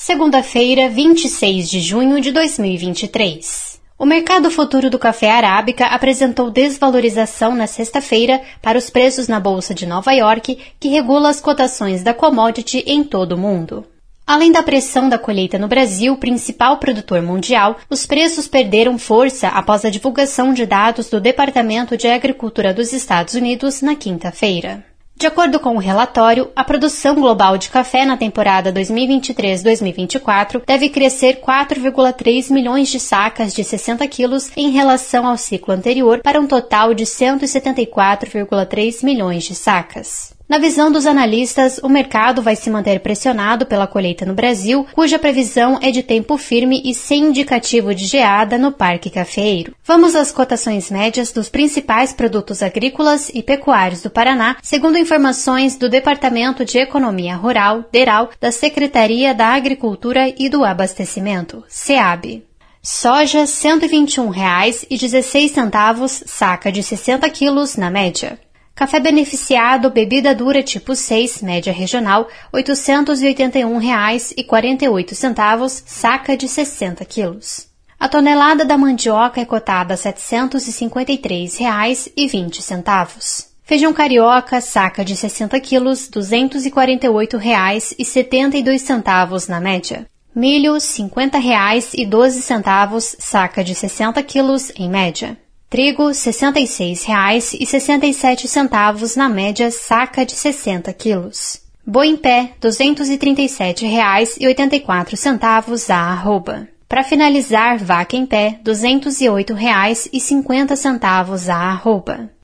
Segunda-feira, 26 de junho de 2023. O mercado futuro do café arábica apresentou desvalorização na sexta-feira para os preços na Bolsa de Nova York, que regula as cotações da commodity em todo o mundo. Além da pressão da colheita no Brasil, principal produtor mundial, os preços perderam força após a divulgação de dados do Departamento de Agricultura dos Estados Unidos na quinta-feira. De acordo com o relatório, a produção global de café na temporada 2023-2024 deve crescer 4,3 milhões de sacas de 60 quilos em relação ao ciclo anterior, para um total de 174,3 milhões de sacas. Na visão dos analistas, o mercado vai se manter pressionado pela colheita no Brasil, cuja previsão é de tempo firme e sem indicativo de geada no parque cafeeiro. Vamos às cotações médias dos principais produtos agrícolas e pecuários do Paraná, segundo informações do Departamento de Economia Rural, DERAL, da Secretaria da Agricultura e do Abastecimento, SEAB. Soja, R$ 121,16, saca de 60 quilos na média. Café beneficiado, bebida dura tipo 6, média regional, R$ 881,48, saca de 60 quilos. A tonelada da mandioca é cotada a R$ 753,20. Feijão carioca, saca de 60 quilos, R$ 248,72 na média. Milho, R$ 50,12, saca de 60 quilos em média. Trigo, R$ 66,67 na média, saca de 60 quilos. Boi em pé, R$ 237,84 a arroba. Para finalizar, vaca em pé, R$ 208,50 a arroba.